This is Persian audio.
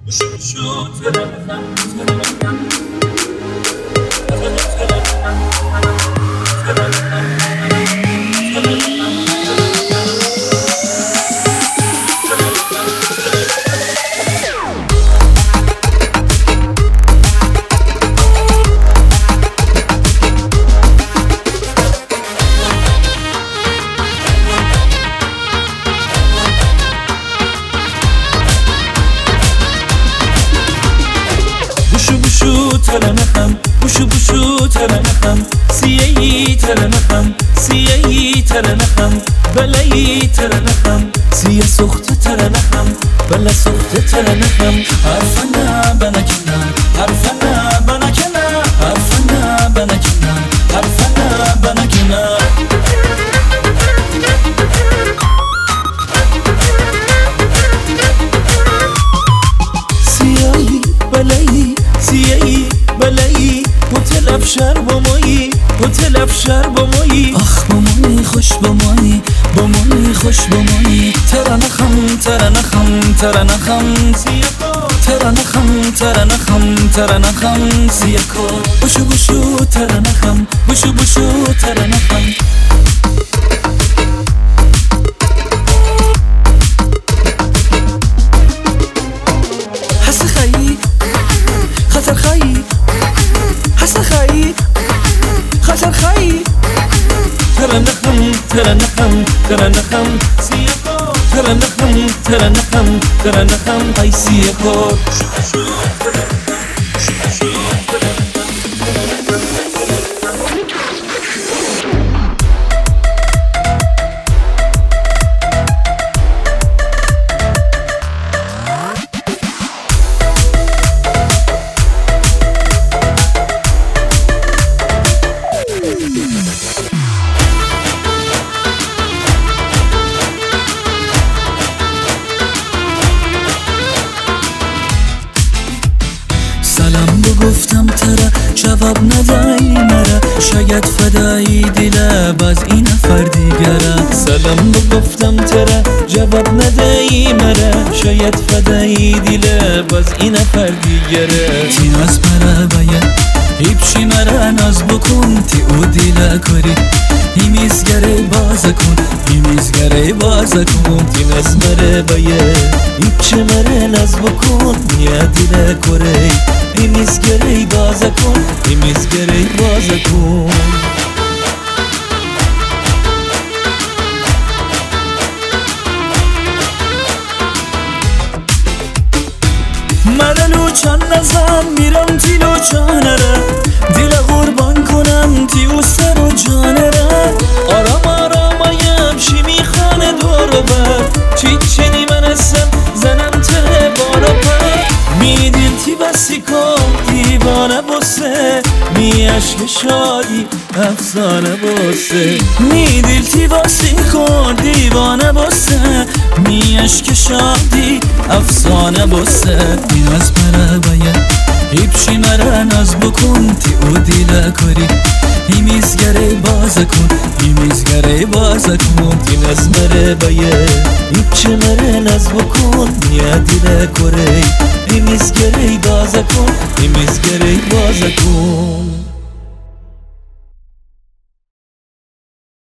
ترنخم بوشو بوشو ترنخم سیایی ترنخم سیایی ترنخم بلایی ترنخم سیه سخت ترنخم بلا سخت ترنخم حرفنا بنکنه حرفنا بنکنه حرفنا بنکنه حرفنا بنکنه سیایی بلایی سیایی بلایی هتل افشار با مایی هتل افشار با مایی آخ با مایی خوش با مایی با مایی خوش با مایی ترنخم ترنخم ترنخم سیاکو ترنخم ترنخم ترنخم سیاکو بوشو بوشو ترنخم بوشو بوشو ترنخم حس خیی خطر خیی حس خیی خطر خیی ترنخم ترنخم ترنخم سیاکو ترنخم ترنخم ترنخم ای سیاکو سلام گفتم ترا جواب ندایی مرا شاید فدایی دل باز این نفر دیگره سلام گفتم ترا جواب ندایی مرا شاید فدایی دل باز این نفر دیگره تی ناز مرا باید هیپشی مرا ناز بکن تی او دل کاری ایمیزگره باز کن ایمیزگره باز کن تی ناز مرا باید هیپشی مرا ناز بکن نیا دل کاری ایمیزگره باز کن ایمیزگره باز کن مرا لوچان نزن میرم تی لوچانه را دل قربان کنم تی او سر و جانه را آرام آرامایم شی میخانه دور و بر چی چنی من هستم زنم ته بالا پر میدیل تی بسی کن دیوانه بسه می عشق شادی افسانه بسه میدیل تی بسی کن دیوانه بسه می عشق شادی افسانه بسه این از مرا باید هیپشی مرا ناز بکن تی او دیل کاری ایمیزگره باز کن ایمیزگره باز کن تی ناز مرا باید هیپشی مرا ناز بکن نیا دیل کاری ایمیزگره باز کن ایمیزگره باز کن